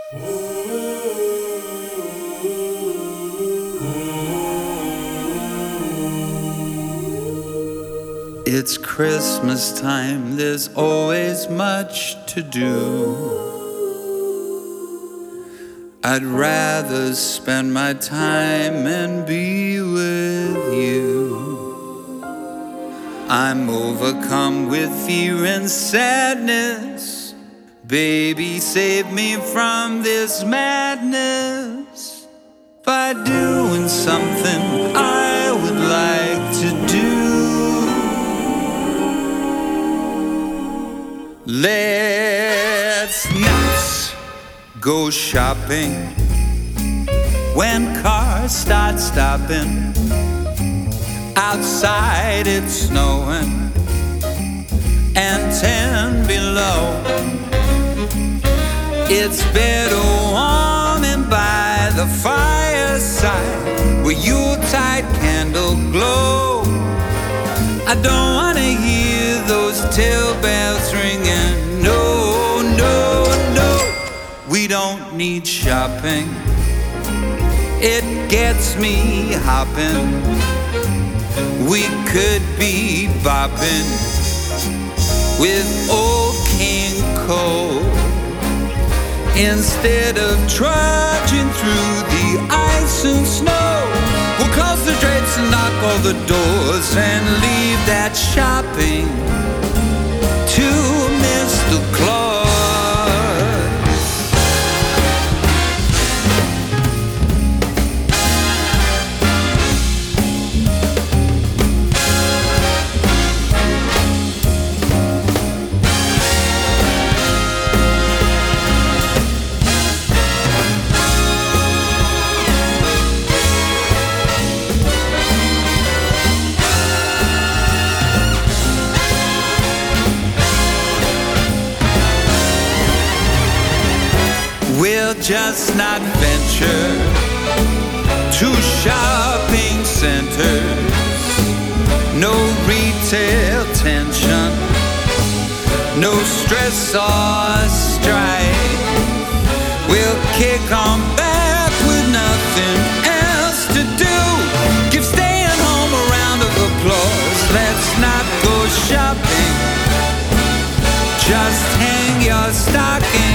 It's Christmas time, there's always much to do. I'd rather spend my time and be with you. I'm overcome with fear and sadness. Baby, save me from this madness by doing something I would like to do. Let's not go shopping when cars start stopping. Outside it's snowing and 10 below. It's better warming by the fireside where Yuletide candle glow. I don't wanna hear those tail bells ringing. No, no, no. We don't need shopping. It gets me hopping. We could be bopping with old King Cole instead of trudging through the ice and snow. We'll close the drapes and knock all the doors and leave that shopping to Mr. Claus. We'll just not venture to shopping centers. No retail tension, no stress or strife. We'll kick on back with nothing else to do. Give staying home a round of applause. Let's not go shopping. Just hang your stocking